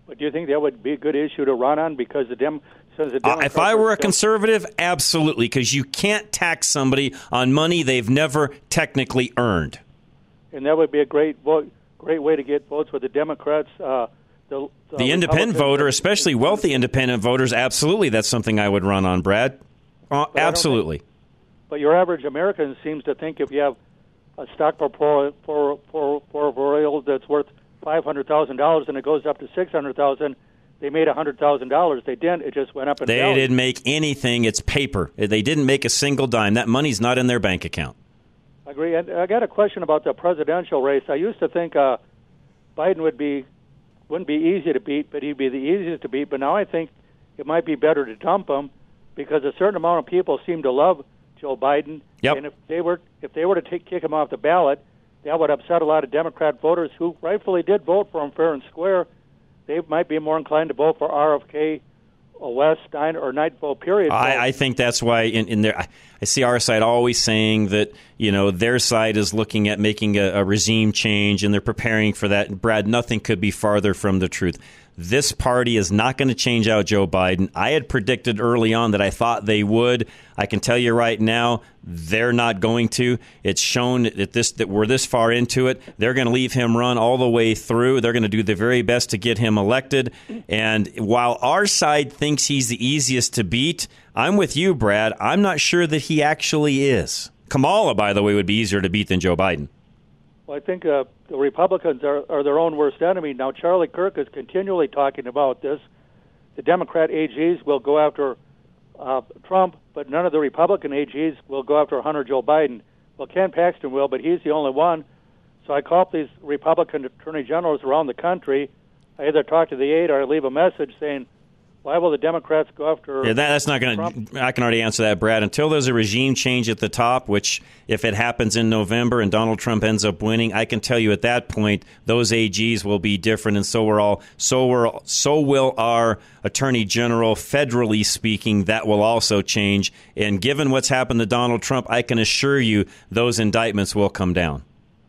But do you think that would be a good issue to run on because the Dem? Since the Uh, Democrats if I were are a still- conservative, absolutely, because you can't tax somebody on money they've never technically earned. and that would be a great vote, great way to get votes with the Democrats. Uh, the the, The independent Republicans- voter, especially wealthy independent voters, absolutely, that's something I would run on, Brad. Uh, But I don't absolutely. But your average American seems to think if you have a stock portfolio for for portfolio that's worth five hundred thousand dollars and it goes up to six hundred thousand, they made a hundred thousand dollars. They didn't. It just went up in They value. didn't make anything. It's paper. They didn't make a single dime. That money's not in their bank account. I agree. And I got a question about the presidential race. I used to think uh, Biden would be wouldn't be easy to beat, but he'd be the easiest to beat. But now I think it might be better to dump him because a certain amount of people seem to love Joe Biden. Yep. And if they were if they were to take, kick him off the ballot, that would upset a lot of Democrat voters who rightfully did vote for him fair and square. They might be more inclined to vote for R F K, or West, Steiner, or Night vote. Period. I, I think that's why in, in there, I, I see our side always saying that, you know, their side is looking at making a, a regime change and they're preparing for that. Brad, nothing could be farther from the truth. This party is not going to change out Joe Biden. I had predicted early on that I thought they would. I can tell you right now, they're not going to. It's shown that this that we're this far into it. They're going to leave him run all the way through. They're going to do their very best to get him elected. And while our side thinks he's the easiest to beat, I'm with you, Brad. I'm not sure that he actually is. Kamala, by the way, would be easier to beat than Joe Biden. Well, I think uh, the Republicans are, are their own worst enemy. Now, Charlie Kirk is continually talking about this. The Democrat A Gs will go after uh, Trump, but none of the Republican A Gs will go after Hunter Joe Biden. Well, Ken Paxton will, but he's the only one. So I call up these Republican attorney generals around the country. I either talk to the aide or I leave a message saying, why will the Democrats go after Yeah, that, that's not going to. I can already answer that, Brad. Until there's a regime change at the top, which if it happens in November and Donald Trump ends up winning, I can tell you at that point those A Gs will be different, and so we're all. So we're. So will our Attorney General, federally speaking. That will also change. And given what's happened to Donald Trump, I can assure you those indictments will come down.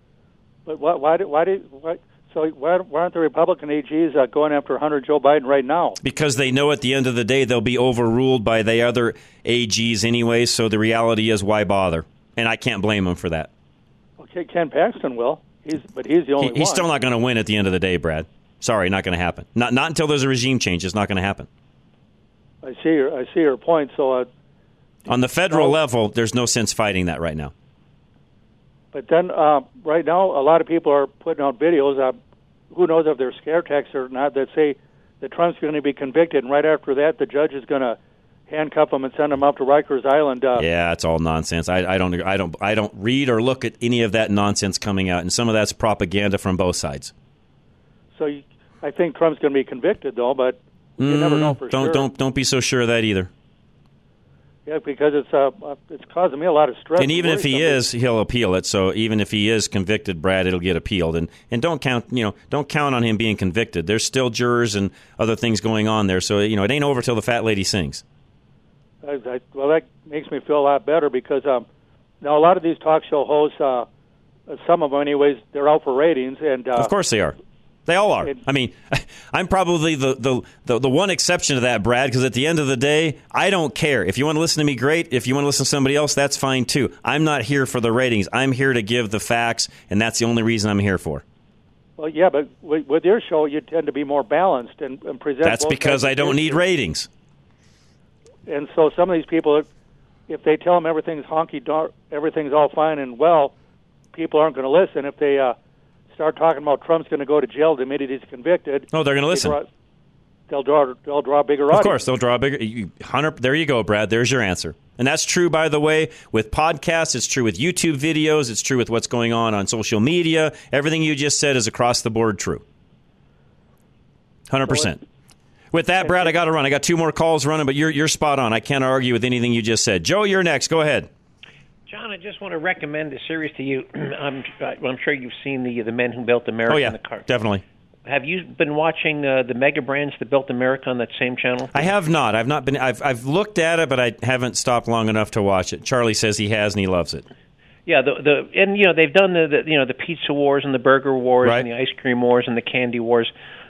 But why? Why? Did, why, did, why so why, why aren't the Republican A Gs uh, going after Hunter Joe Biden right now? Because they know at the end of the day they'll be overruled by the other A Gs anyway. So the reality is, why bother? And I can't blame them for that. Okay, Ken Paxton will. He's but he's the only He, he's one. still not going to win at the end of the day, Brad. Sorry, not going to happen. Not not until there's a regime change. It's not going to happen. I see your I see your point. So, uh, On the federal no, level, there's no sense fighting that right now. But then uh, right now, a lot of people are putting out videos. Uh, who knows if they're scare texts or not that say that Trump's going to be convicted, and right after that, the judge is going to handcuff him and send him up to Rikers Island. Uh, Yeah, it's all nonsense. I, I don't I don't I don't read or look at any of that nonsense coming out, and some of that's propaganda from both sides. So you, I think Trump's going to be convicted, though, but you never know for Mm, don't sure. don't don't be so sure of that either. Yeah, because it's uh, it's causing me a lot of stress. And even if he worry is, he'll appeal it. So even if he is convicted, Brad, it'll get appealed. And and don't count, you know, don't count on him being convicted. There's still jurors and other things going on there. So you know, it ain't over till the fat lady sings. I, I, well, that makes me feel a lot better because um, now a lot of these talk show hosts, uh, some of them, anyways, they're out for ratings, and uh, Of course they are. They all are. It- I mean, I'm probably the, the, the, the one exception to that, Brad, because at the end of the day, I don't care. If you want to listen to me, great. If you want to listen to somebody else, that's fine too. I'm not here for the ratings. I'm here to give the facts, and that's the only reason I'm here for. well, yeah, but with, with your show, you tend to be more balanced and, and present. That's both because sides I of don't the need issue. ratings. And so some of these people, if they tell them everything's honky dory, everything's all fine and well, people aren't going to listen. If they uh, start talking about Trump's going to go to jail the minute he's convicted, Oh, they're going to they listen. draw- They'll draw. They'll draw a bigger Of audience. course, they'll draw a bigger. You, Hunter, there you go, Brad. There's your answer. And that's true, by the way, with podcasts. It's true with YouTube videos. It's true with what's going on on social media. Everything you just said is across the board true. one hundred percent. With that, Brad, I got to run. I got two more calls running, but you're you're spot on. I can't argue with anything you just said. Joe, you're next. Go ahead. John, I just want to recommend a series to you. I'm, I'm sure you've seen the the Men Who Built America. Oh, yeah, in the car. definitely. Have you been watching uh, the mega brands that built America on that same channel? I have not. I've not been. I've I've looked at it, but I haven't stopped long enough to watch it. Charlie says he has and he loves it. Yeah, the the and you know they've done the, the you know the pizza wars and the burger wars Right. and the ice cream wars and the candy wars.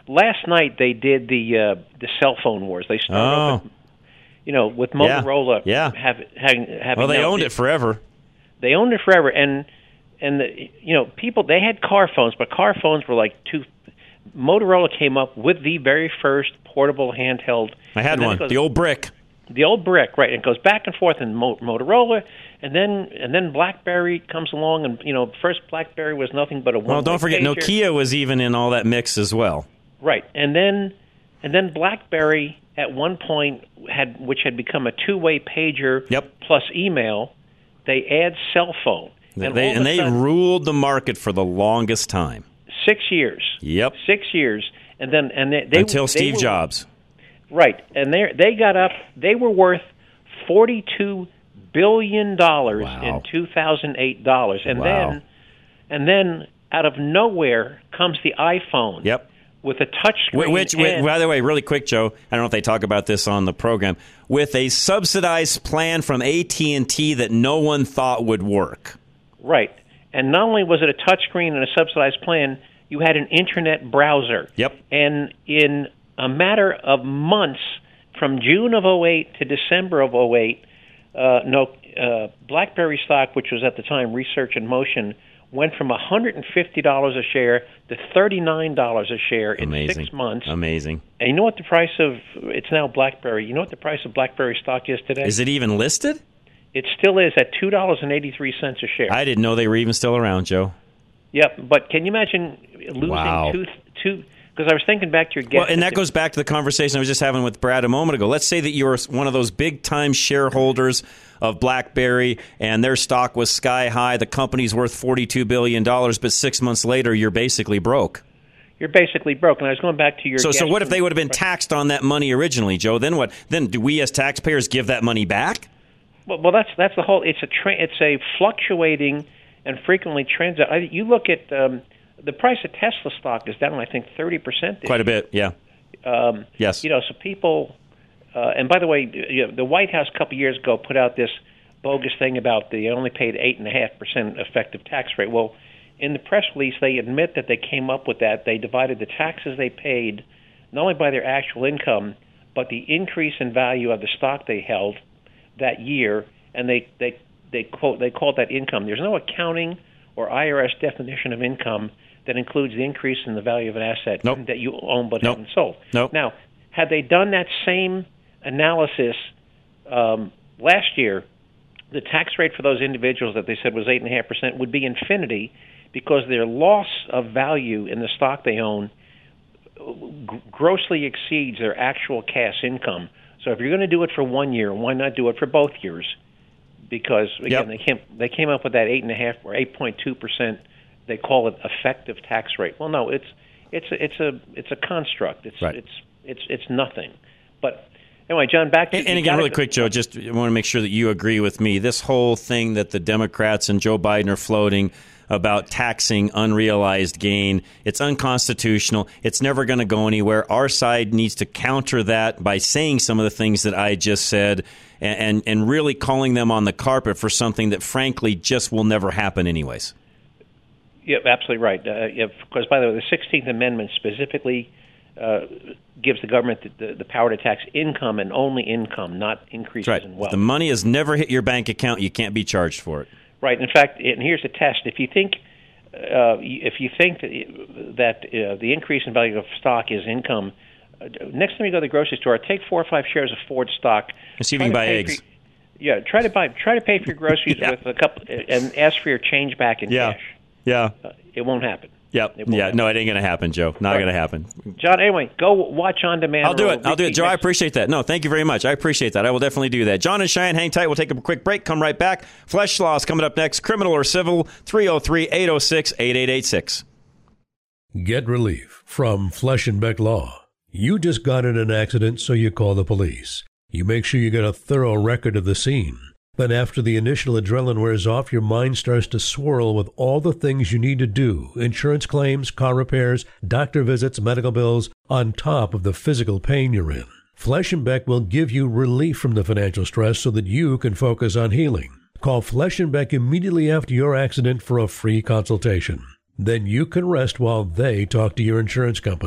last night they did the uh, the cell phone wars. They started Oh. off with, you know, with Motorola. Yeah. Have, having, having Well, they no- owned it forever. They owned it forever, and and the, you know, people they had car phones, but car phones were like two. Motorola came up with the very first portable handheld. I had and then one, it goes- the old brick. The old brick, right? And it goes back and forth in Mo- Motorola, and then and then BlackBerry comes along, and you know, first BlackBerry was nothing but a one. Well, don't forget, pager. Nokia was even in all that mix as well. Right, and then and then BlackBerry at one point had, which had become a two-way pager Yep. plus email. They add cell phone, And all they of and a they sudden, ruled the market for the longest time. six years. Yep. Six years, and then and they, they Until they Steve were- Jobs. Right, and they they got up. They were worth forty-two billion dollars in two thousand eight dollars, and Wow. then and then out of nowhere comes the iPhone. Yep. With a touch Which, screen. which, which, and- by the way, really quick, Joe, I don't know if they talk about this on the program, with a subsidized plan from A T and T that no one thought would work. Right, and not only was it a touch screen and a subsidized plan, you had an internet browser. Yep. And in a matter of months, from June of oh eight to December of oh eight, uh, no, uh, BlackBerry stock, which was at the time Research in Motion, went from one hundred fifty dollars a share to thirty-nine dollars a share in Amazing. six months. Amazing. And you know what the price of, it's now BlackBerry, you know what the price of BlackBerry stock is today? Is it even listed? It still is at two dollars and eighty-three cents a share. I didn't know they were even still around, Joe. Yep, but can you imagine losing Wow. two, two, because I was thinking back to your guess. Well, and that goes back to the conversation I was just having with Brad a moment ago. Let's say that you're one of those big-time shareholders of BlackBerry, and their stock was sky high. The company's worth forty-two billion dollars, but six months later, you're basically broke. You're basically broke. And I was going back to your So, so guess what if from- they would have been taxed on that money originally, Joe? Then what? Then do we as taxpayers give that money back? Well, well that's that's the whole. It's a tra- it's a fluctuating and frequently transit. I, you look at um, the price of Tesla stock is down, I think, thirty percent. Quite a bit, yeah. Um, Yes. You know, so people. Uh, and by the way, you know, the White House a couple years ago put out this bogus thing about they only paid eight and a half percent effective tax rate. Well, in the press release, they admit that they came up with that. They divided the taxes they paid not only by their actual income, but the increase in value of the stock they held that year, and they they they quote they called that income. There's no accounting or I R S definition of income that includes the increase in the value of an asset Nope. that you own but Nope. haven't sold. Nope. Now, had they done that same analysis um, last year, the tax rate for those individuals that they said was eight and a half percent would be infinity, because their loss of value in the stock they own g- grossly exceeds their actual cash income. So if you're going to do it for one year, why not do it for both years? Because again, Yep. they came they came up with that eight and a half or eight point two percent. They call it effective tax rate. Well, no, it's it's a, it's a it's a construct. It's Right. it's it's it's nothing. But anyway, John, back to And, and you again, gotta really go- quick, Joe, just I want to make sure that you agree with me. This whole thing that the Democrats and Joe Biden are floating about taxing unrealized gain, it's unconstitutional. It's never going to go anywhere. Our side needs to counter that by saying some of the things that I just said and, and, and really calling them on the carpet for something that, frankly, just will never happen anyways. Yeah, absolutely right. Uh, yeah, because, by the way, the sixteenth Amendment specifically uh, gives the government the, the, the power to tax income and only income, not increases That's right. in If wealth. the money has never hit your bank account, you can't be charged for it. Right. In fact, and here's the test: if you think uh, if you think that, that uh, the increase in value of stock is income, uh, next time you go to the grocery store, take four or five shares of Ford stock. And see if you Try can to buy pay eggs. for- yeah, try to buy. Try to pay for your groceries Yeah. with a couple, and ask for your change back in Yeah. cash. Yeah. Uh, it won't happen. Yep. It won't Yeah. happen. No, it ain't going to happen, Joe. Not Right. going to happen. John, anyway, go watch on demand. I'll do or it. I'll do it. repeat Joe, I next- appreciate that. No, thank you very much. I appreciate that. I will definitely do that. John and Cheyenne, hang tight. We'll take a quick break. Come right back. Flesh Law is coming up next. Criminal or civil, three oh three, eight oh six, eight eight eight six. Get relief from Flesh and Beck Law. You just got in an accident, so you call the police. You make sure you get a thorough record of the scene. Then after the initial adrenaline wears off, your mind starts to swirl with all the things you need to do. Insurance claims, car repairs, doctor visits, medical bills, on top of the physical pain you're in. Flesh and Beck will give you relief from the financial stress so that you can focus on healing. Call Flesh and Beck immediately after your accident for a free consultation. Then you can rest while they talk to your insurance company.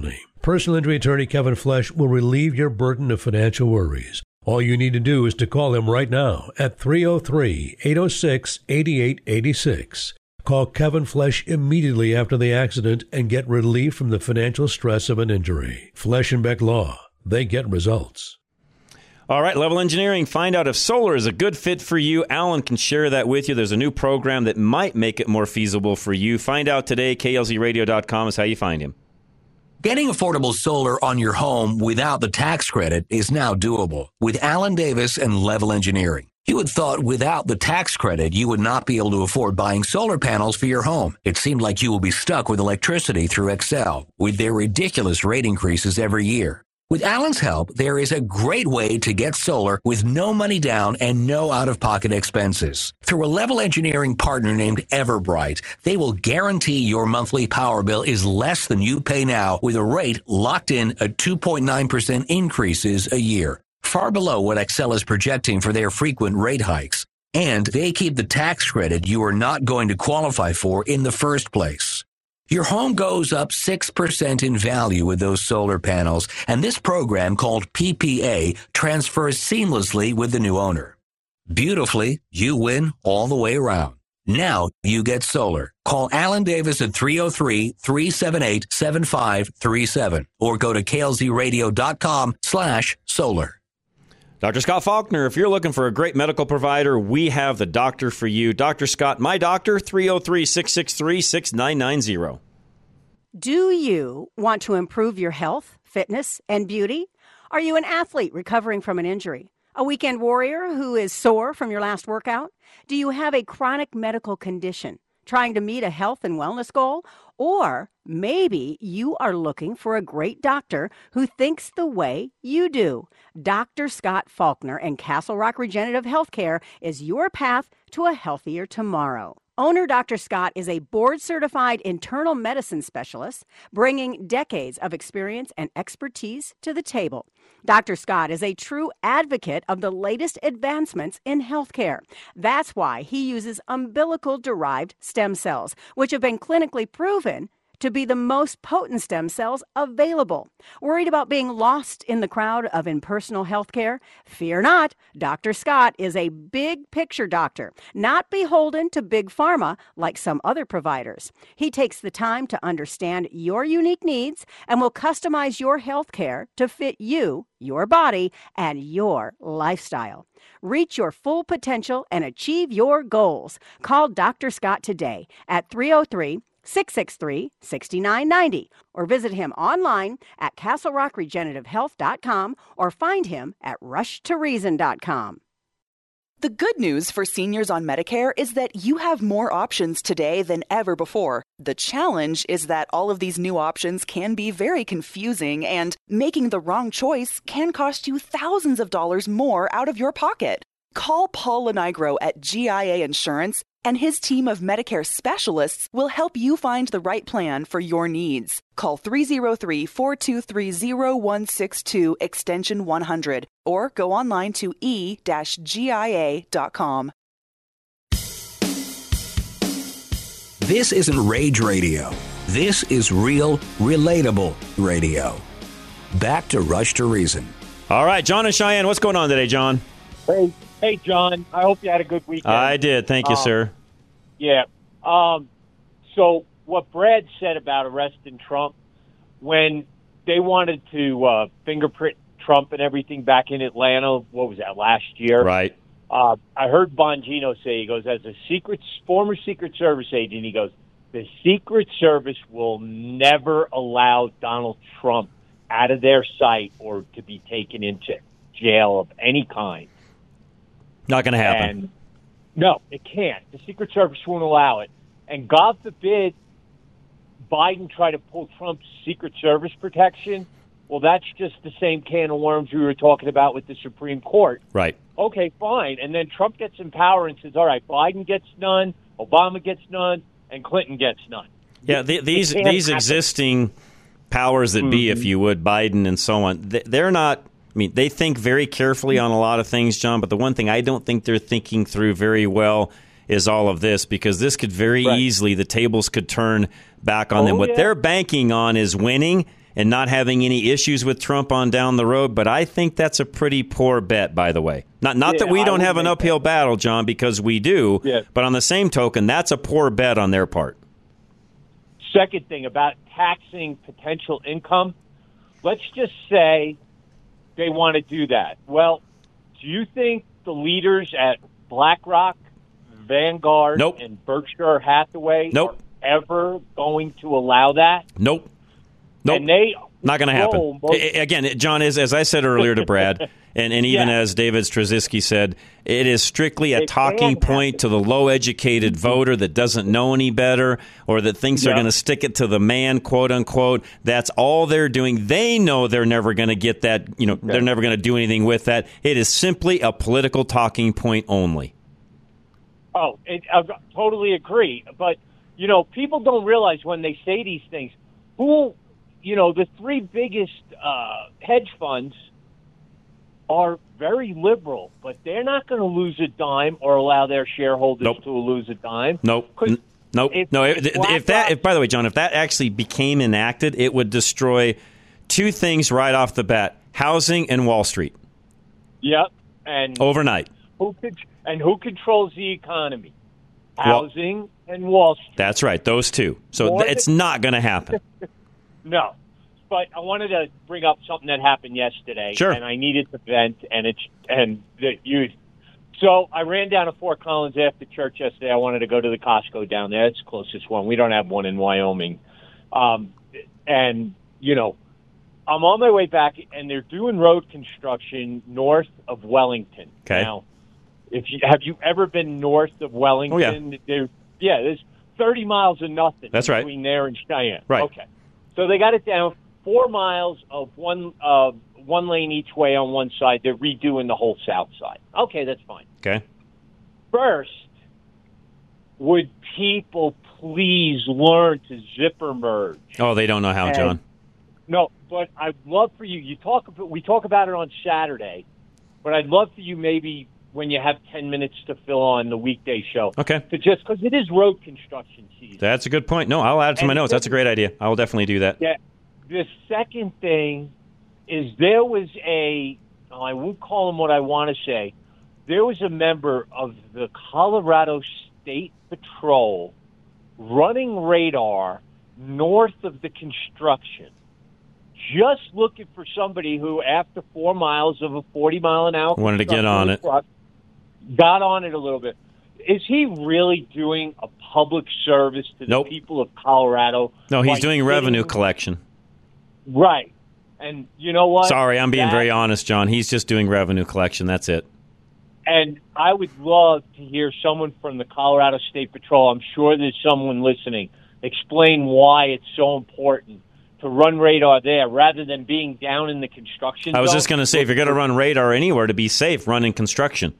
Personal injury attorney Kevin Flesh will relieve your burden of financial worries. All you need to do is to call him right now at three oh three, eight oh six, eight eight eight six. Call Kevin Flesh immediately after the accident and get relief from the financial stress of an injury. Flesh and Beck Law. They get results. All right, Level Engineering. Find out if solar is a good fit for you. Alan can share that with you. There's a new program that might make it more feasible for you. Find out today. K L Z radio dot com is how you find him. Getting affordable solar on your home without the tax credit is now doable with Alan Davis and Level Engineering. You had thought without the tax credit, you would not be able to afford buying solar panels for your home. It seemed like you will be stuck with electricity through Xcel with their ridiculous rate increases every year. With Alan's help, there is a great way to get solar with no money down and no out-of-pocket expenses. Through a Level Engineering partner named Everbright, they will guarantee your monthly power bill is less than you pay now with a rate locked in at two point nine percent increases a year, far below what Xcel is projecting for their frequent rate hikes. And they keep the tax credit you are not going to qualify for in the first place. Your home goes up six percent in value with those solar panels, and this program called P P A transfers seamlessly with the new owner. Beautifully, you win all the way around. Now you get solar. Call Alan Davis at three oh three, three seven eight, seven five three seven or go to K L Z radio dot com slash solar. Doctor Scott Faulkner, if you're looking for a great medical provider, we have the doctor for you. Doctor Scott, my doctor, three oh three, six six three, six nine nine zero. Do you want to improve your health, fitness, and beauty? Are you an athlete recovering from an injury? A weekend warrior who is sore from your last workout? Do you have a chronic medical condition trying to meet a health and wellness goal? Or maybe you are looking for a great doctor who thinks the way you do. Doctor Scott Faulkner and Castle Rock Regenerative Healthcare is your path to a healthier tomorrow. Owner Doctor Scott is a board-certified internal medicine specialist, bringing decades of experience and expertise to the table. Doctor Scott is a true advocate of the latest advancements in healthcare. That's why he uses umbilical-derived stem cells, which have been clinically proven to be the most potent stem cells available. Worried about being lost in the crowd of impersonal healthcare? Fear not. Doctor Scott is a big picture doctor, not beholden to big pharma like some other providers. He takes the time to understand your unique needs and will customize your healthcare to fit you, your body, and your lifestyle. Reach your full potential and achieve your goals. Call Doctor Scott today at three oh three, six six three, six nine nine zero or visit him online at castle rock regenerative health dot com or find him at rush to reason dot com. The good news for seniors on Medicare is that you have more options today than ever before. The challenge is that all of these new options can be very confusing, and making the wrong choice can cost you thousands of dollars more out of your pocket. Call Paul Lenigro at G I A Insurance, and his team of Medicare specialists will help you find the right plan for your needs. Call three oh three, four two three, oh one six two, extension one hundred, or go online to e dash G I A dot com. This isn't rage radio. This is real, relatable radio. Back to Rush to Reason. All right, John and Cheyenne, what's going on today, John? Hey, hey, John. I hope you had a good weekend. I did. Thank you, um, sir. Yeah. Um, so what Brad said about arresting Trump, when they wanted to uh, fingerprint Trump and everything back in Atlanta, what was that, last year? Right. Uh, I heard Bongino say, he goes, as a secret, former Secret Service agent, he goes, the Secret Service will never allow Donald Trump out of their sight or to be taken into jail of any kind. Not going to happen. And no, it can't. The Secret Service won't allow it. And God forbid Biden try to pull Trump's Secret Service protection. Well, that's just the same can of worms we were talking about with the Supreme Court. Right. Okay, fine. And then Trump gets in power and says, all right, Biden gets none, Obama gets none, and Clinton gets none. Yeah, the, these these happen. Existing powers that mm-hmm. be, if you would, Biden and so on, they're not, I mean, they think very carefully on a lot of things, John, but the one thing I don't think they're thinking through very well is all of this, because this could very right. easily, the tables could turn back on oh, them. What yeah. they're banking on is winning and not having any issues with Trump on down the road. But I think that's a pretty poor bet, by the way. Not not Yeah, that we I don't would have an make uphill that. battle, John, because we do. Yeah. But on the same token, that's a poor bet on their part. Second thing about taxing potential income, let's just say they want to do that. Well, do you think the leaders at BlackRock, Vanguard, Nope. and Berkshire Hathaway Nope. are ever going to allow that? Nope. Nope. And they Not going to happen. control most- I- Again, it- John, as, as I said earlier to Brad, and, and even Yeah. as David Strzezinski said, it is strictly a It talking can point to the low-educated voter that doesn't know any better or that thinks they're Yeah. going to stick it to the man, quote-unquote. That's all they're doing. They know they're never going to get that, you know, they're never going to do anything with that. It is simply a political talking point only. Oh, it, I totally agree. But, you know, people don't realize when they say these things, who, you know, the three biggest uh, hedge funds are very liberal, but they're not going to lose a dime or allow their shareholders Nope. to lose a dime. Nope. N- Nope. if- no. if If, if that, if, by the way, John, if that actually became enacted, it would destroy two things right off the bat: housing and Wall Street Yep. And overnight. who con- and who controls the economy? Well- Housing and Wall Street. That's right. Those two. So More th- it's than- not going to happen. No. But I wanted to bring up something that happened yesterday, Sure. and I needed to vent, and it's and the, you. So I ran down to Fort Collins after church yesterday. I wanted to go to the Costco down there. It's the closest one. We don't have one in Wyoming, um, and you know, I'm on my way back, and they're doing road construction north of Wellington. Okay. Now, if you have you ever been north of Wellington? Oh, yeah. There, yeah. There's thirty miles of nothing. That's right. Between there and Cheyenne. Right. Okay. So they got it down four miles of one uh, one lane each way on one side. They're redoing the whole south side. Okay, that's fine. Okay. First, would people please learn to zipper merge? Oh, they don't know how, And- John. No, but I'd love for you. You talk. about- We talk about it on Saturday, but I'd love for you maybe when you have ten minutes to fill on the weekday show. Okay. To just because it is road construction season. That's a good point. No, I'll add it to my And notes. That's a great idea. I will definitely do that. Yeah. The second thing is there was a, oh, I won't call him what I want to say. There was a member of the Colorado State Patrol running radar north of the construction, just looking for somebody who, after four miles of a forty mile an hour, Wanted to get on it. truck, got on it a little bit. Is he really doing a public service to the Nope. people of Colorado? No, he's by doing revenue sitting- collection. Right. And you know what? Sorry, I'm being That- very honest, John. He's just doing revenue collection. That's it. And I would love to hear someone from the Colorado State Patrol, I'm sure there's someone listening, explain why it's so important to run radar there rather than being down in the construction I was zone. just going to say, if you're going to run radar anywhere to be safe, run in construction.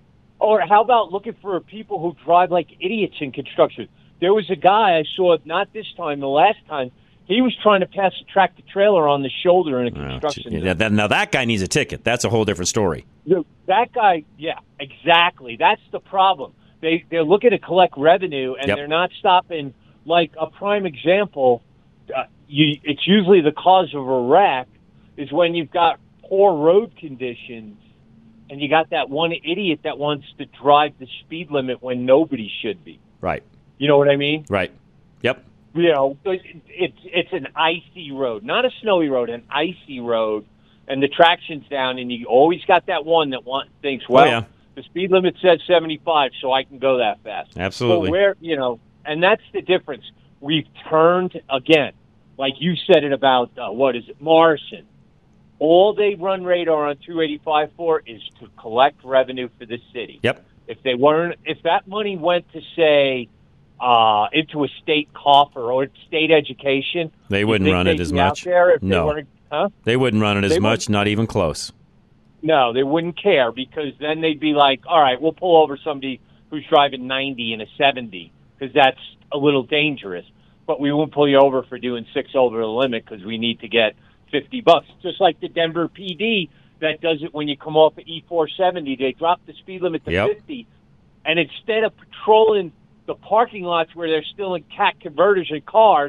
Or how about looking for people who drive like idiots in construction? There was a guy I saw, not this time, the last time, he was trying to pass a tractor trailer on the shoulder in a construction Yeah, zone. that, now, that guy needs a ticket. That's a whole different story. Look, that guy, yeah, exactly. That's the problem. They they're looking to collect revenue, and Yep. they're not stopping. Like a prime example, uh, you, it's usually the cause of a wreck is when you've got poor road conditions, and you got that one idiot that wants to drive the speed limit when nobody should be. Right. You know what I mean? Right. Yep. You know, it- it's it's an icy road, not a snowy road, an icy road, and the traction's down, and you always got that one that want, thinks, well, Oh, yeah. the speed limit says seventy-five, so I can go that fast. Absolutely. But where, you know, and that's the difference. We've turned, again, like you said it about, uh, what is it, Morrison. All they run radar on two eighty-five for is to collect revenue for the city. Yep. If they weren't, if that money went to, say, uh, into a state coffer or state education, They you wouldn't think run it they'd as be out much. there if they No. weren't- huh? They wouldn't run it as They much, wouldn't. not even close. No, they wouldn't care because then they'd be like, all right, we'll pull over somebody who's driving ninety in a seventy because that's a little dangerous. But we won't pull you over for doing six over the limit because we need to get fifty bucks. Just like the Denver P D that does it when you come off of E four seventy. They drop the speed limit to Yep. fifty. And instead of patrolling the parking lots where they're still in cat converters and cars,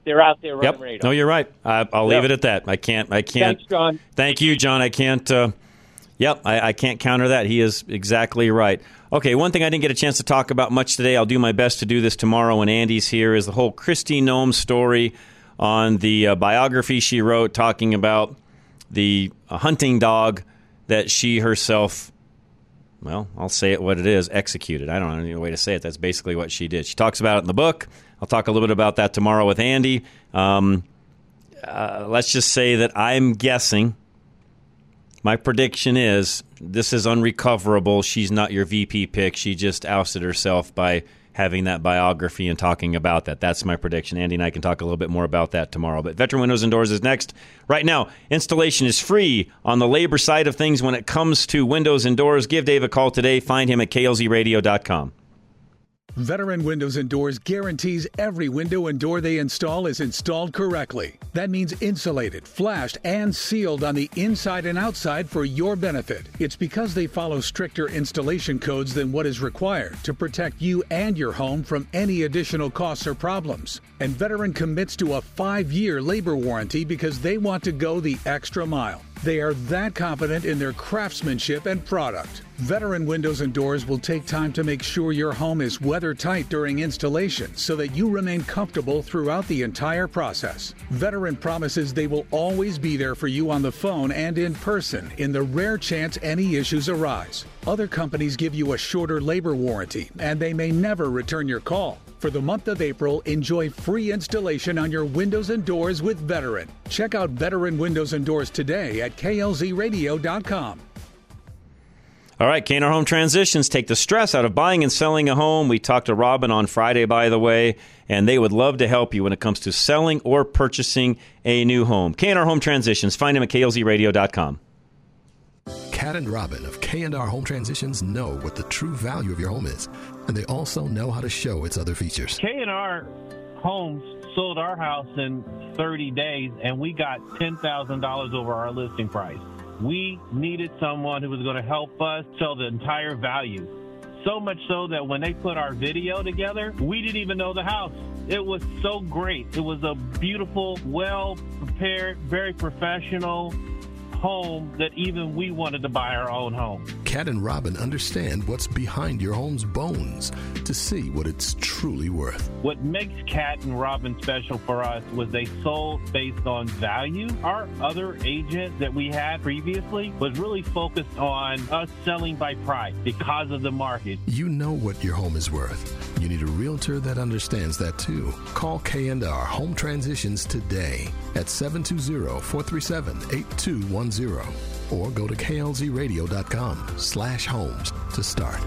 they're out there running Yep. radar. No, you're right. I, I'll Yep. leave it at that. I can't. I can't. Thanks, John. Thank you, John. I can't. Uh, yep. I, I can't counter that. He is exactly right. Okay. One thing I didn't get a chance to talk about much today. I'll do my best to do this tomorrow when Andy's here. Is the whole Kristi Noem story on the uh, biography she wrote, talking about the uh, hunting dog that she herself. Well, I'll say it what it is, executed. I don't know any way to say it. That's basically what she did. She talks about it in the book. I'll talk a little bit about that tomorrow with Andy. Um, uh, let's just say that I'm guessing. My prediction is this is unrecoverable. She's not your V P pick. She just ousted herself by having that biography and talking about that. That's my prediction. Andy and I can talk a little bit more about that tomorrow. But Veteran Windows and Doors is next. Right now, installation is free on the labor side of things when it comes to windows and doors. Give Dave a call today. Find him at K L Z radio dot com. Veteran Windows and Doors guarantees every window and door they install is installed correctly. That means insulated, flashed, and sealed on the inside and outside for your benefit. It's because they follow stricter installation codes than what is required to protect you and your home from any additional costs or problems. And Veteran commits to a five-year labor warranty because they want to go the extra mile. They are that confident in their craftsmanship and product. Veteran Windows and Doors will take time to make sure your home is weather-tight during installation so that you remain comfortable throughout the entire process. Veteran promises they will always be there for you on the phone and in person in the rare chance any issues arise. Other companies give you a shorter labor warranty, and they may never return your call. For the month of April, enjoy free installation on your windows and doors with Veteran. Check out Veteran Windows and Doors today at K L Z radio dot com. All right, K N R Home Transitions take the stress out of buying and selling a home. We talked to Robin on Friday, by the way, and they would love to help you when it comes to selling or purchasing a new home. K N R Home Transitions. Find them at K L Z radio dot com. Kat and Robin of K and R Home Transitions know what the true value of your home is, and they also know how to show its other features. K and R Homes sold our house in thirty days, and we got ten thousand dollars over our listing price. We needed someone who was going to help us sell the entire value. So much so that when they put our video together, we didn't even know the house. It was so great. It was a beautiful, well-prepared, very professional home that even we wanted to buy our own home. Kat and Robin understand what's behind your home's bones to see what it's truly worth. What makes Kat and Robin special for us was they sold based on value. Our other agent that we had previously was really focused on us selling by price because of the market. You know what your home is worth. You need a realtor that understands that too. Call K and R Home Transitions today at seven two zero, four three seven, eight two one zero or go to K L Z radio dot com slash homes to start.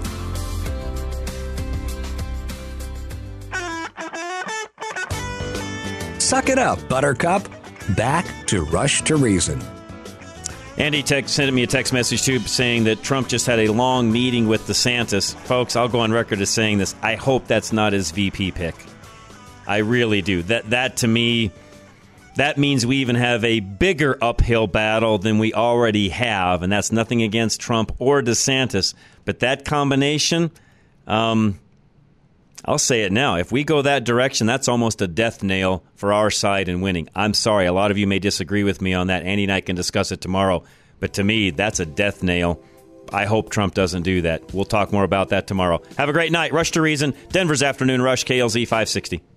Suck it up, Buttercup. Back to Rush to Reason. Andy text, sent me a text message, too, saying that Trump just had a long meeting with DeSantis. Folks, I'll go on record as saying this. I hope that's not his V P pick. I really do. That, that to me, that means we even have a bigger uphill battle than we already have, and that's nothing against Trump or DeSantis. But that combination, um, I'll say it now. If we go that direction, that's almost a death nail for our side in winning. I'm sorry. A lot of you may disagree with me on that. Andy and I can discuss it tomorrow. But to me, that's a death nail. I hope Trump doesn't do that. We'll talk more about that tomorrow. Have a great night. Rush to Reason, Denver's Afternoon Rush, K L Z five sixty.